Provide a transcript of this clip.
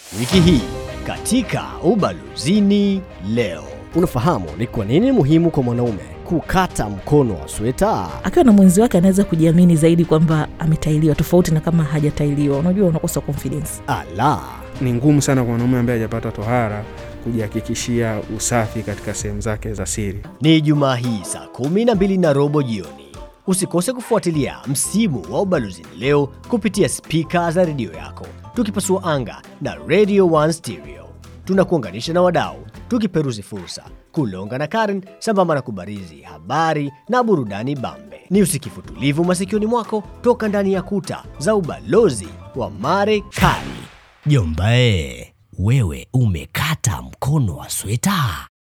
Wiki hii katika Ubalozini leo. Unafahamu ni kwa nini muhimu kwa mwanaume kukata mkono wa sweta? Akiwa na mwenzi wake anaweza kujiamini zaidi kwamba ametailiwa, tofauti na kama hajatailiwa. Unajua unakosa confidence. Ala, ni ngumu sana kwa mwanaume ambaye hajapata tohara kujihakikishia usafi katika sehemu zake za siri. Ni Jumaa hii saa 12:15 jioni. Usikose kufuatilia msimu wa Ubalozini leo kupitia speaker za redio yako. Tukipasua anga na Radio 1 Stereo. Tunakuunganisha na wadau, tukiperuzi fursa, kulonga na Karen sambamba na kubarizi habari na burudani bambe. Ni usikifu tulivu masikioni mwako toka ndani ya kuta za ubalozi wa Marekani. Jombae, wewe umekata mkono wa sweta?